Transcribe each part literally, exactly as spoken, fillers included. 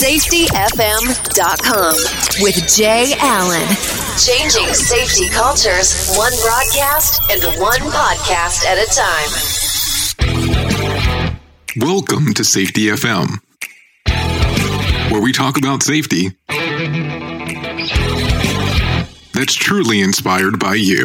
safety f m dot com with Jay Allen. Changing safety cultures, one broadcast and one podcast at a time. Welcome to Safety F M, where we talk about safety that's truly inspired by you.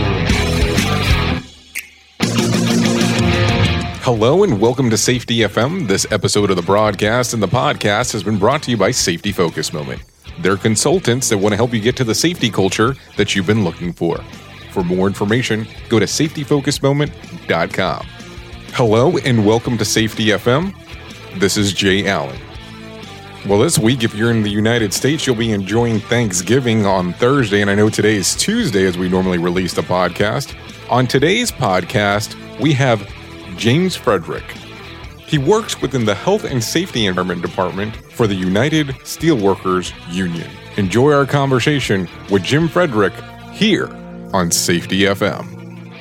Hello and welcome to Safety F M. This episode of the broadcast and the podcast has been brought to you by Safety Focus Moment. They're consultants that want to help you get to the safety culture that you've been looking for. For more information, go to safety focus moment dot com. Hello and welcome to Safety F M. This is Jay Allen. Well, this week, if you're in the United States, you'll be enjoying Thanksgiving on Thursday, and I know today is Tuesday as we normally release the podcast. On today's podcast, we have James Frederick. He works within the Health and Safety Environment Department for the United Steelworkers Union. Enjoy our conversation with Jim Frederick here on Safety F M.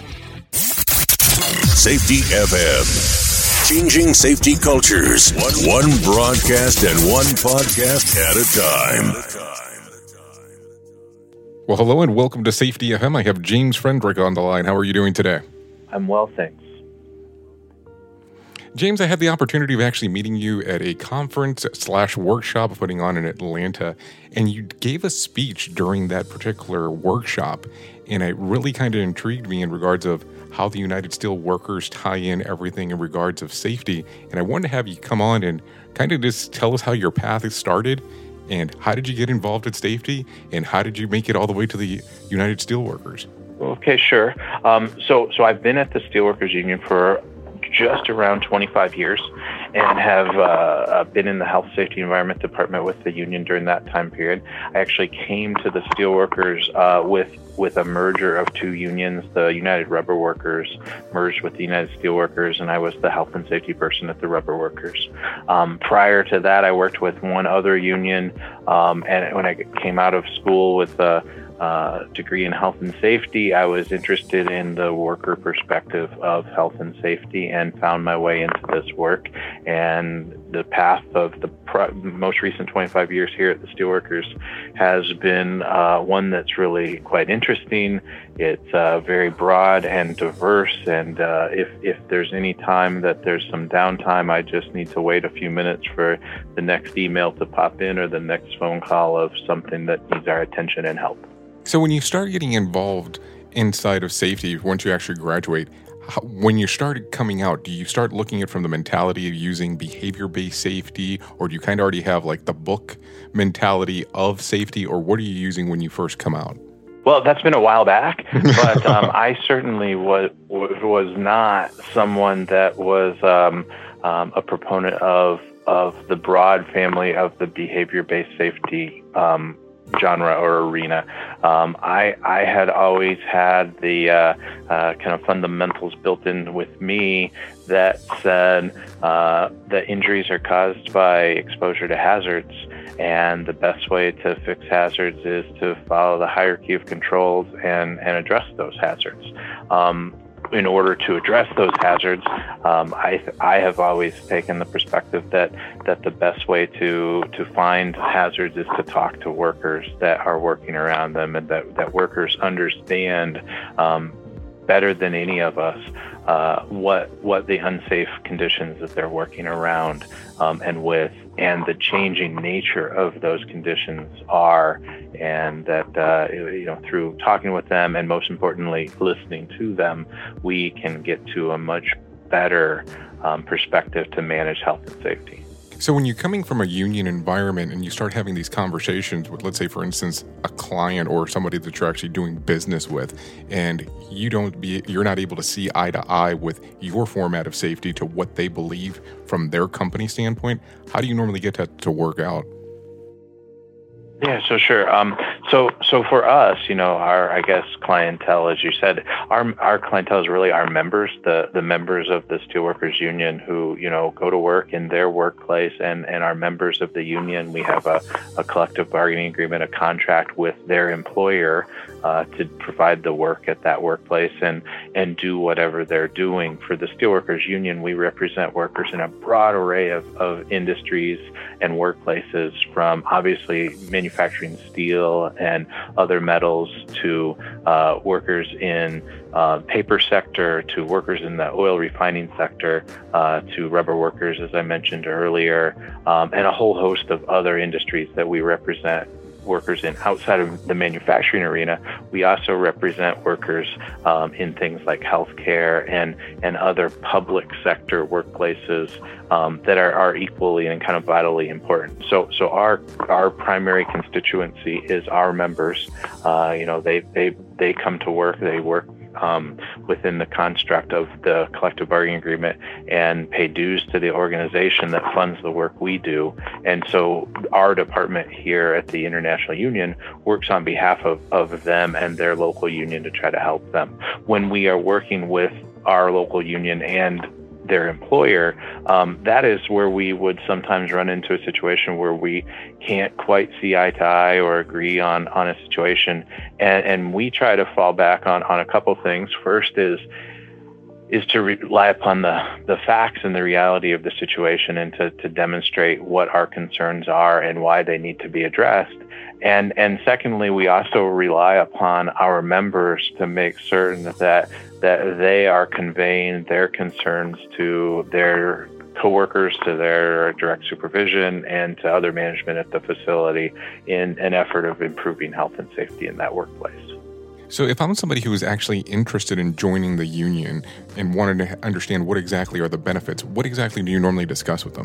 Safety F M. Changing safety cultures. One, one broadcast and one podcast at a time. Well, hello and welcome to Safety F M. I have James Frederick on the line. How are you doing today? I'm well, thanks. James, I had the opportunity of actually meeting you at a conference slash workshop putting on in Atlanta, and you gave a speech during that particular workshop, and it really kind of intrigued me in regards of how the United Steelworkers tie in everything in regards of safety, and I wanted to have you come on and kind of just tell us how your path has started, and how did you get involved in safety, and how did you make it all the way to the United Steelworkers? Okay, sure. Um, so, so I've been at the Steelworkers Union for just around twenty-five years and have uh, been in the Health, Safety, Environment Department with the union during that time period. I actually came to the Steelworkers uh, with with a merger of two unions. The United Rubber Workers merged with the United Steelworkers, and I was the health and safety person at the Rubber Workers. Um, prior to that, I worked with one other union, um, and when I came out of school with a Uh, degree in health and safety, I was interested in the worker perspective of health and safety and found my way into this work. And the path of the pro- most recent twenty-five years here at the Steelworkers has been uh, one that's really quite interesting. It's uh, very broad and diverse, and uh, if, if there's any time that there's some downtime, I just need to wait a few minutes for the next email to pop in or the next phone call of something that needs our attention and help. So when you start getting involved inside of safety, once you actually graduate, how, when you started coming out, do you start looking at it from the mentality of using behavior-based safety, or do you kind of already have like the book mentality of safety, or what are you using when you first come out? Well, that's been a while back, but um, I certainly was was not someone that was um, um, a proponent of of the broad family of the behavior-based safety um genre or arena. Um, I I had always had the uh, uh, kind of fundamentals built in with me that said uh, that injuries are caused by exposure to hazards, and the best way to fix hazards is to follow the hierarchy of controls and, and address those hazards. Um, in order to address those hazards, um, I I have always taken the perspective that that the best way to to find hazards is to talk to workers that are working around them, and that, that workers understand um, better than any of us uh, what what the unsafe conditions that they're working around um, and with, and the changing nature of those conditions are, and that uh, you know, through talking with them and most importantly listening to them, we can get to a much better um, perspective to manage health and safety. So when you're coming from a union environment and you start having these conversations with, let's say, for instance, a client or somebody that you're actually doing business with, and you don't be, you're not able to see eye to eye with your format of safety to what they believe from their company standpoint, how do you normally get that to work out? Yeah, so sure. Um, so, so for us, you know, our, I guess, clientele, as you said, our our clientele is really our members, the the members of the Steelworkers Union who, you know, go to work in their workplace and, and are members of the union. We have a, a collective bargaining agreement, a contract with their employer uh, to provide the work at that workplace and, and do whatever they're doing. For the Steelworkers Union, we represent workers in a broad array of, of industries and workplaces, from obviously manufacturing manufacturing steel and other metals to uh, workers in uh, paper sector, to workers in the oil refining sector, uh, to rubber workers, as I mentioned earlier, um, and a whole host of other industries that we represent workers in outside of the manufacturing arena. We also represent workers um, in things like healthcare and, and other public sector workplaces um, that are, are equally and kind of vitally important. So so our our primary constituency is our members. Uh, you know, they, they, they come to work, they work Um, within the construct of the collective bargaining agreement and pay dues to the organization that funds the work we do. And so our department here at the International Union works on behalf of, of them and their local union to try to help them. When we are working with our local union and their employer, um, that is where we would sometimes run into a situation where we can't quite see eye to eye or agree on, on a situation. And, and we try to fall back on, on a couple things. First is is to rely upon the, the facts and the reality of the situation and to, to demonstrate what our concerns are and why they need to be addressed. And and secondly, we also rely upon our members to make certain that that they are conveying their concerns to their coworkers, to their direct supervision, and to other management at the facility in an effort of improving health and safety in that workplace. So if I'm somebody who is actually interested in joining the union and wanted to understand what exactly are the benefits, what exactly do you normally discuss with them?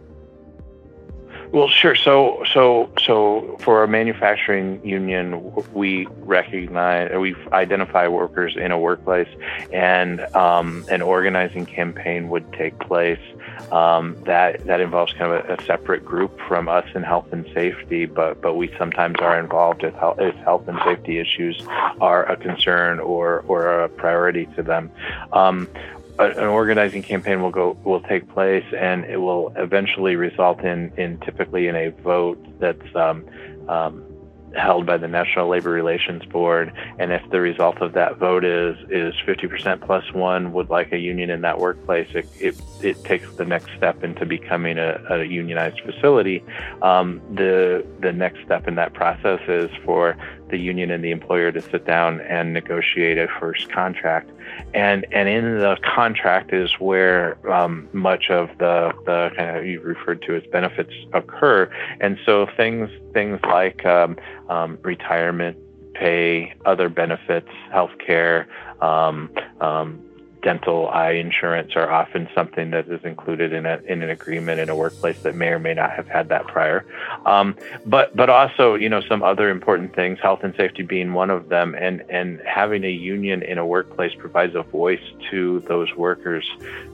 Well, sure. So, so, so for a manufacturing union, we recognize, we identify workers in a workplace, and um, an organizing campaign would take place. Um, that that involves kind of a, a separate group from us in health and safety, but but we sometimes are involved if health, if health and safety issues are a concern or or a priority to them. Um, An organizing campaign will go will take place, and it will eventually result in, in typically in a vote that's um, um, held by the National Labor Relations Board. And if the result of that vote is is fifty percent plus one would like a union in that workplace, it it, it takes the next step into becoming a, a unionized facility. Um, the the next step in that process is for the union and the employer to sit down and negotiate a first contract. And and in the contract is where um, much of the, the kind of you referred to as benefits occur. And so things things like um, um, retirement pay, other benefits, healthcare, um, um, dental, eye insurance are often something that is included in a in an agreement in a workplace that may or may not have had that prior. Um, but but also, you know, some other important things, health and safety being one of them, and and having a union in a workplace provides a voice to those workers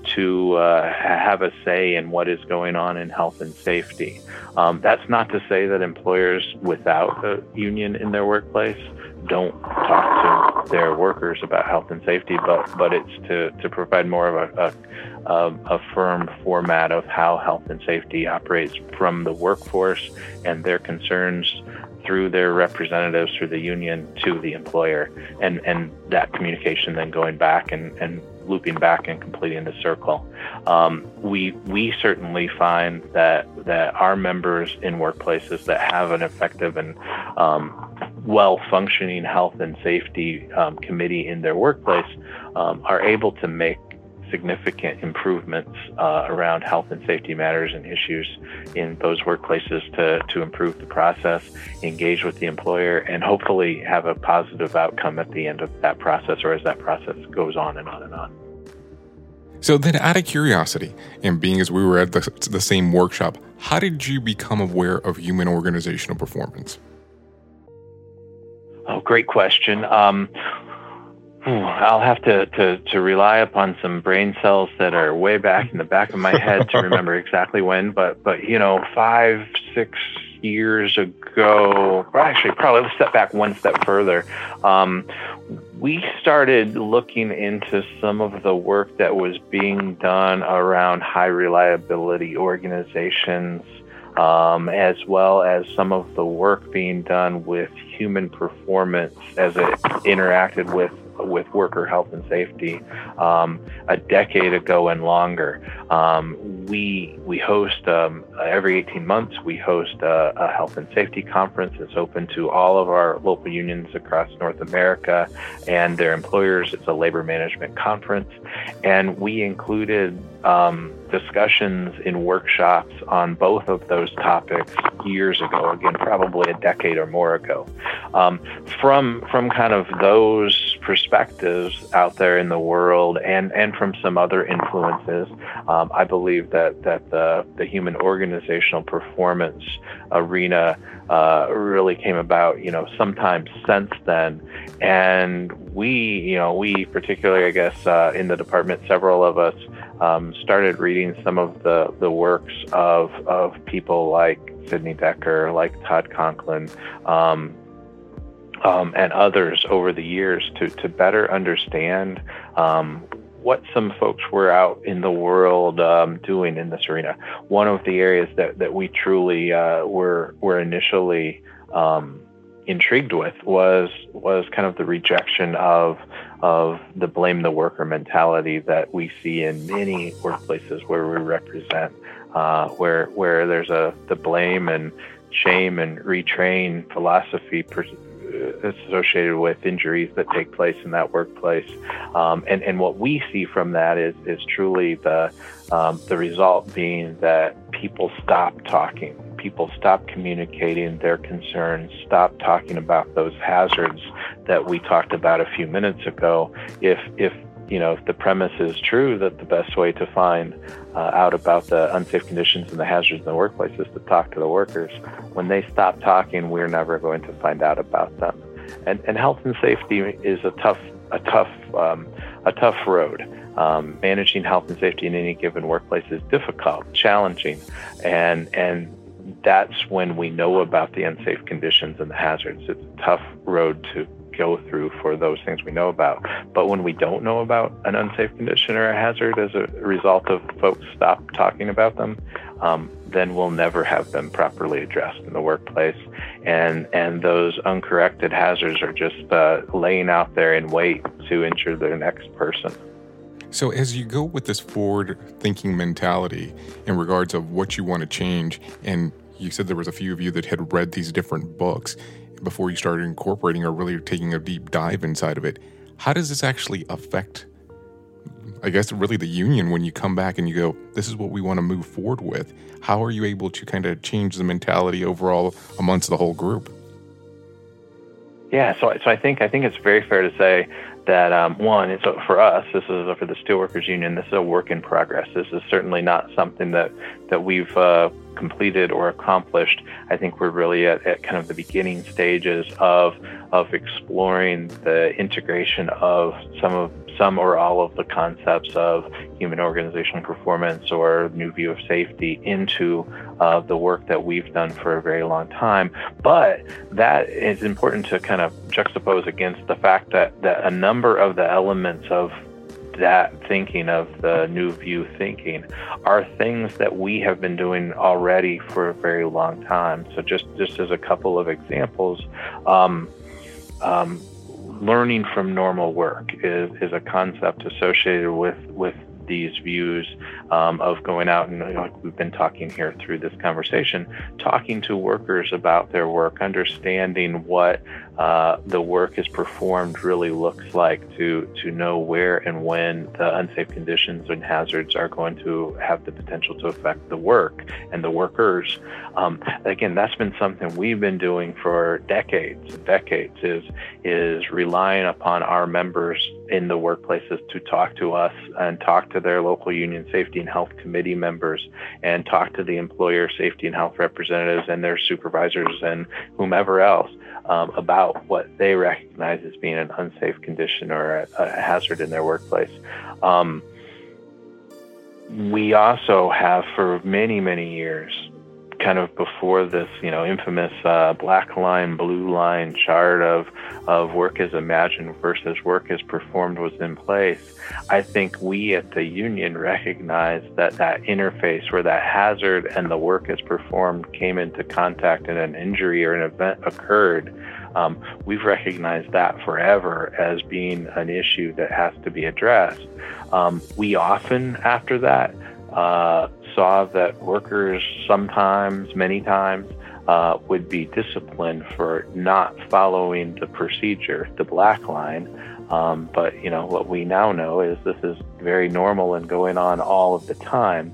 to uh, have a say in what is going on in health and safety. Um, that's not to say that employers without a union in their workplace don't talk to their workers about health and safety, but but it's to, to provide more of a, a, a firm format of how health and safety operates from the workforce and their concerns through their representatives, through the union, to the employer, and, and that communication then going back and, and looping back and completing the circle. Um, we we certainly find that that our members in workplaces that have an effective and um, well-functioning health and safety um, committee in their workplace um, are able to make significant improvements uh, around health and safety matters and issues in those workplaces to, to improve the process, engage with the employer, and hopefully have a positive outcome at the end of that process, or as that process goes on and on and on. So then, out of curiosity, and being as we were at the, the same workshop, how did you become aware of human organizational performance? Oh, great question. Um, I'll have to, to, to rely upon some brain cells that are way back in the back of my head to remember exactly when, but, but, you know, five, six, years ago, or actually probably let's step back one step further. Um, we started looking into some of the work that was being done around high reliability organizations, um, as well as some of the work being done with human performance as it interacted with with worker health and safety um, a decade ago and longer. Um, we we host um, every eighteen months. We host a, a health and safety conference. It's open to all of our local unions across North America and their employers. It's a labor management conference, and we included um, discussions in workshops on both of those topics years ago. Again, probably a decade or more ago. Um, from from kind of those perspectives out there in the world, and, and from some other influences, um, I believe that that the the human organizational performance arena uh, really came about, you know, sometime since then. And we, you know, we particularly, I guess, uh, in the department, several of us um, started reading some of the the works of of people like Sidney Dekker, like Todd Conklin, um, Um, and others over the years to, to better understand um, what some folks were out in the world um, doing in this arena. One of the areas that, that we truly uh, were were initially um, intrigued with was was kind of the rejection of of the blame the worker mentality that we see in many workplaces where we represent, uh, where where there's a the blame and shame and retrain philosophy per, associated with injuries that take place in that workplace. Um, and, and what we see from that is, is truly the, um, the result being that people stop talking. People stop communicating their concerns, stop talking about those hazards that we talked about a few minutes ago. If, if, you know, if the premise is true that the best way to find uh, out about the unsafe conditions and the hazards in the workplace is to talk to the workers, when they stop talking, we're never going to find out about them. And, and health and safety is a tough, a tough, um, a tough road. Um, managing health and safety in any given workplace is difficult, challenging, and and that's when we know about the unsafe conditions and the hazards. It's a tough road to go through for those things we know about. But when we don't know about an unsafe condition or a hazard as a result of folks stop talking about them, um, then we'll never have them properly addressed in the workplace. And and those uncorrected hazards are just uh, laying out there in wait to injure the next person. So as you go with this forward-thinking mentality in regards of what you want to change, and you said there was a few of you that had read these different books before you started incorporating or really taking a deep dive inside of it, how does this actually affect, I guess, really the union when you come back and you go, this is what we want to move forward with? How are you able to kind of change the mentality overall amongst the whole group? Yeah, so so I think I think it's very fair to say that um, one, it's a, for us, this is a, for the Steelworkers Union, this is a work in progress. This is certainly not something that that we've uh, completed or accomplished. I think we're really at, at kind of the beginning stages of of exploring the integration of some of some or all of the concepts of human organizational performance or new view of safety into uh, the work that we've done for a very long time. But that is important to kind of juxtapose against the fact that, that a number of the elements of that thinking, of the new view thinking, are things that we have been doing already for a very long time. So just, just as a couple of examples, um, um, learning from normal work is, is a concept associated with, with these views um, of going out and, like we've been talking here through this conversation, talking to workers about their work, understanding what uh, the work is performed really looks like, to to know where and when the unsafe conditions and hazards are going to have the potential to affect the work and the workers. Um, again, that's been something we've been doing for decades and decades, is is relying upon our members in the workplaces to talk to us and talk to their local union safety and health committee members, and talk to the employer safety and health representatives and their supervisors and whomever else um, about what they recognize as being an unsafe condition or a, a hazard in their workplace. Um, we also have for many, many years kind of before this, you know, infamous uh, black line, blue line chart of of work as imagined versus work as performed was in place, I think we at the union recognized that that interface where that hazard and the work as performed came into contact and an injury or an event occurred. Um, we've recognized that forever as being an issue that has to be addressed. Um, we often, after that, uh, saw that workers sometimes, many times, uh, would be disciplined for not following the procedure, the black line. Um, but, you know, what we now know is this is very normal and going on all of the time.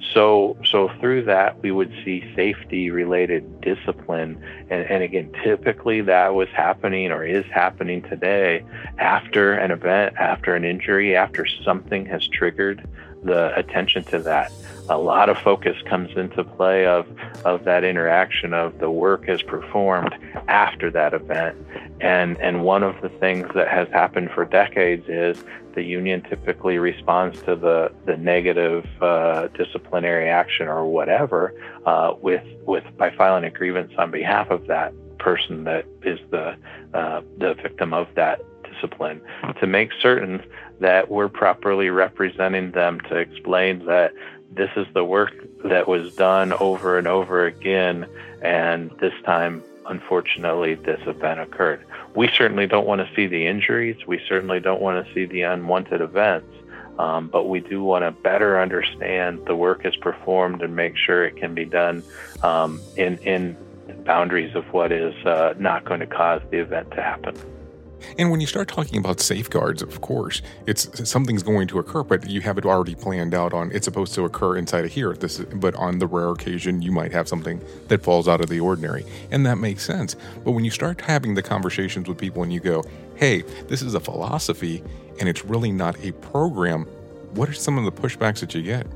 So so through that, we would see safety-related discipline. And, and again, typically that was happening or is happening today after an event, after an injury, after something has triggered the attention to that. A lot of focus comes into play of, of that interaction of the work as performed after that event. And, and one of the things that has happened for decades is the union typically responds to the, the negative uh, disciplinary action or whatever uh, with, with by filing a grievance on behalf of that person that is the, uh, the victim of that discipline, to make certain that we're properly representing them, to explain that this is the work that was done over and over again, and this time, unfortunately, this event occurred. We certainly don't want to see the injuries. We certainly don't want to see the unwanted events, um, but we do want to better understand the work is performed and make sure it can be done um, in, in boundaries of what is uh, not going to cause the event to happen. And when you start talking about safeguards, of course, it's something's going to occur, but you have it already planned out on it's supposed to occur inside of here. This, but on the rare occasion, you might have something that falls out of the ordinary, and that makes sense. But when you start having the conversations with people and you go, "Hey, this is a philosophy, and it's really not a program," what are some of the pushbacks that you get?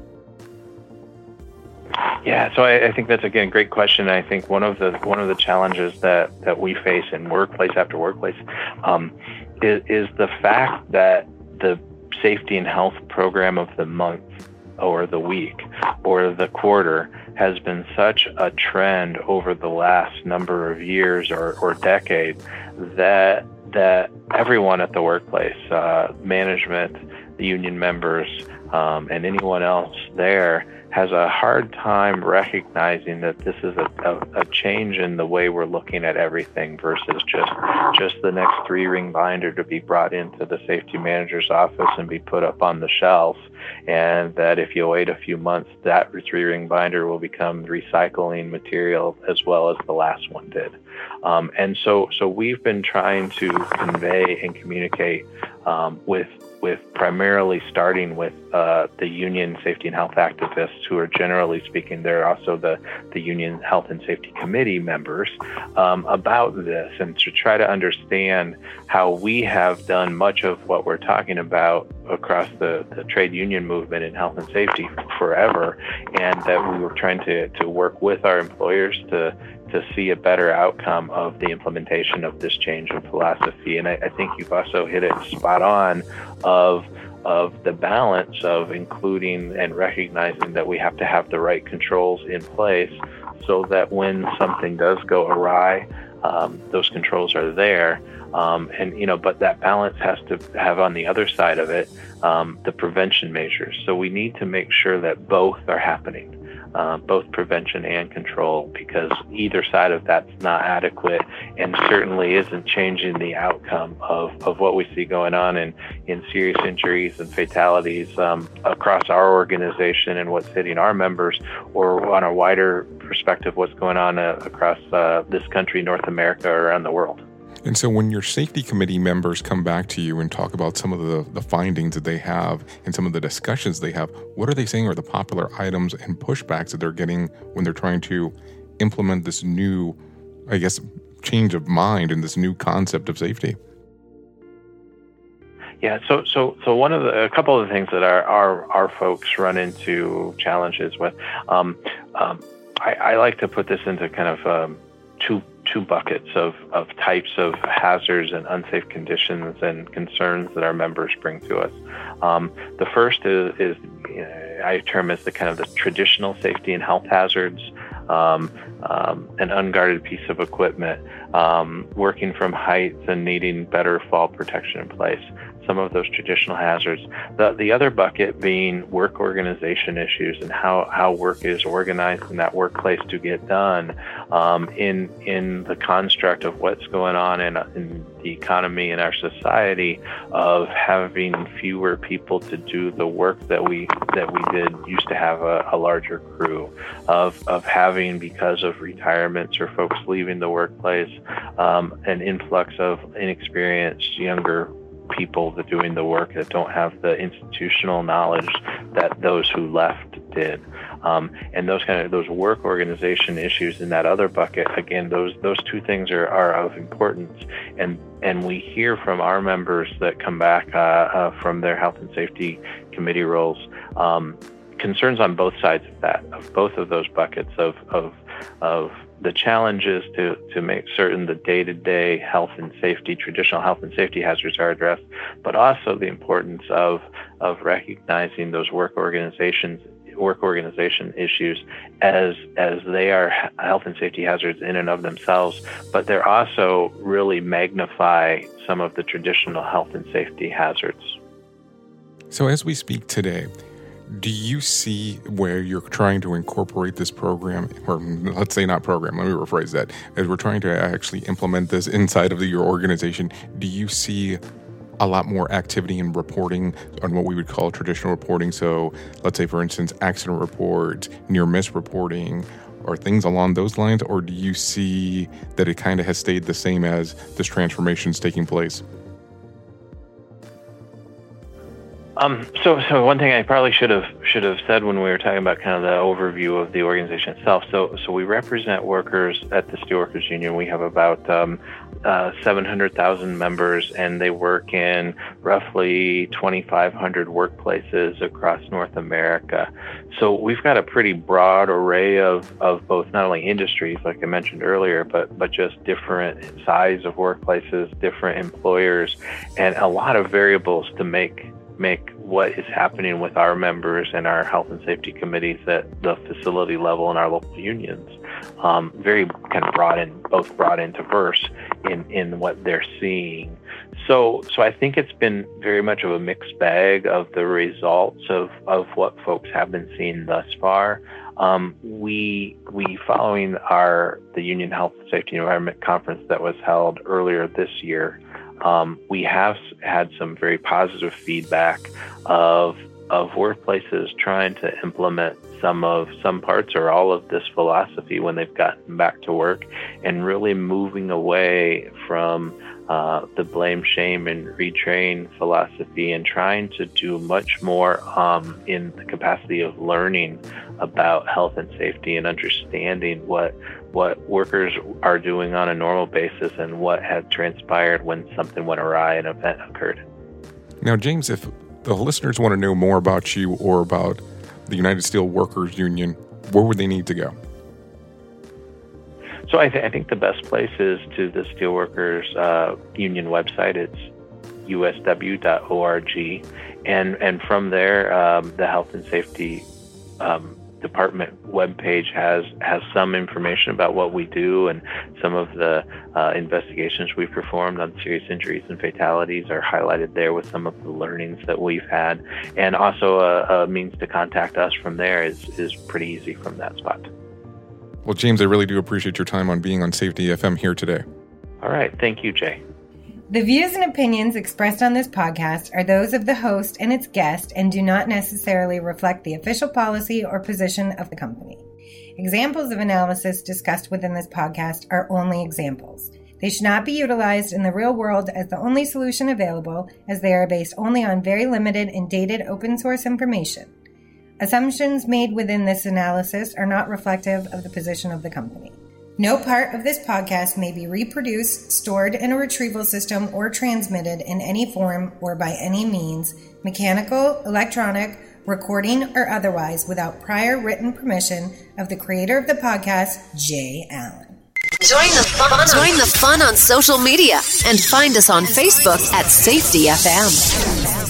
Yeah, so I, I think that's, again, a great question. I think one of the one of the challenges that, that we face in workplace after workplace um, is, is the fact that the safety and health program of the month or the week or the quarter has been such a trend over the last number of years or, or decades that that everyone at the workplace, uh, management, the union members, um, and anyone else there has a hard time recognizing that this is a, a, a change in the way we're looking at everything versus just just the next three-ring binder to be brought into the safety manager's office and be put up on the shelf. And that if you wait a few months, that three-ring binder will become recycling material as well as the last one did. Um, and so, so we've been trying to convey and communicate um, with with primarily starting with uh, the union safety and health activists, who are generally speaking, they're also the, the union health and safety committee members, um, about this, and to try to understand how we have done much of what we're talking about across the, the trade union movement in health and safety forever, and that we were trying to, to work with our employers to to see a better outcome of the implementation of this change in philosophy. And I, I think you've also hit it spot on of of the balance of including and recognizing that we have to have the right controls in place so that when something does go awry, um, those controls are there. Um, and, you know, but that balance has to have on the other side of it, um, the prevention measures. So we need to make sure that both are happening. Uh, both prevention and control, because either side of that's not adequate and certainly isn't changing the outcome of, of what we see going on in, in serious injuries and fatalities um, across our organization and what's hitting our members, or on a wider perspective, what's going on uh, across uh, this country, North America, or around the world. And so when your safety committee members come back to you and talk about some of the, the findings that they have and some of the discussions they have, what are they saying are the popular items and pushbacks that they're getting when they're trying to implement this new, I guess, change of mind and this new concept of safety? Yeah, so so so one of the a couple of the things that our our, our folks run into challenges with, um, um, I, I like to put this into kind of um, two. two buckets of, of types of hazards and unsafe conditions and concerns that our members bring to us. Um, the first is, is you know, I term as the kind of the traditional safety and health hazards, um, um, an unguarded piece of equipment, um, working from heights and needing better fall protection in place. Some of those traditional hazards. The the other bucket being work organization issues and how, how work is organized in that workplace to get done um, in in the construct of what's going on in, in the economy and our society, of having fewer people to do the work that we that we did used to have a, a larger crew, of of having, because of retirements or folks leaving the workplace, um, an influx of inexperienced younger people that doing the work that don't have the institutional knowledge that those who left did, um, and those kind of those work organization issues in that other bucket. Again, those those two things are, are of importance, and and we hear from our members that come back uh, uh, from their health and safety committee roles, um, concerns on both sides of that, of both of those buckets of of of the challenges to, to make certain the day-to-day health and safety, traditional health and safety hazards are addressed, but also the importance of of recognizing those work organizations, work organization issues as as they are health and safety hazards in and of themselves, but they're also really magnify some of the traditional health and safety hazards. So as we speak today, do you see where you're trying to incorporate this program, or let's say not program, let me rephrase that, as we're trying to actually implement this inside of the, your organization, do you see a lot more activity in reporting on what we would call traditional reporting? So let's say, for instance, accident reports, near miss reporting, or things along those lines, or do you see that it kind of has stayed the same as this transformation is taking place? Um, so, so one thing I probably should have should have said when we were talking about kind of the overview of the organization itself. So, so we represent workers at the Steelworkers Union. We have about um, uh, seven hundred thousand members, and they work in roughly twenty-five hundred workplaces across North America. So we've got a pretty broad array of, of both not only industries, like I mentioned earlier, but but just different size of workplaces, different employers, and a lot of variables to make make what is happening with our members and our health and safety committees at the facility level and our local unions um, very kind of broad and both broad and diverse in, in what they're seeing. So so I think it's been very much of a mixed bag of the results of, of what folks have been seeing thus far. Um, we we following our the Union Health, Safety, and Environment Conference that was held earlier this year, Um, we have had some very positive feedback of of workplaces trying to implement some of some parts or all of this philosophy when they've gotten back to work, and really moving away from uh, the blame, shame, and retrain philosophy, and trying to do much more um, in the capacity of learning about health and safety and understanding what what workers are doing on a normal basis and what had transpired when something went awry, an event occurred. Now, James, if the listeners want to know more about you or about the United Steelworkers Union, where would they need to go? So I, th- I think the best place is to the Steelworkers uh, Union website. It's U S W dot org. And, and from there, um, the Health and Safety um, Department webpage has has some information about what we do, and some of the uh, investigations we've performed on serious injuries and fatalities are highlighted there with some of the learnings that we've had. And also a, a means to contact us from there is, is pretty easy from that spot. Well, James, I really do appreciate your time on being on Safety F M here today. All right. Thank you, Jay. The views and opinions expressed on this podcast are those of the host and its guest and do not necessarily reflect the official policy or position of the company. Examples of analysis discussed within this podcast are only examples. They should not be utilized in the real world as the only solution available, as they are based only on very limited and dated open source information. Assumptions made within this analysis are not reflective of the position of the company. No part of this podcast may be reproduced, stored in a retrieval system, or transmitted in any form or by any means, mechanical, electronic, recording, or otherwise, without prior written permission of the creator of the podcast, Jay Allen. Join the fun. Join the fun on social media and find us on Facebook at Safety F M.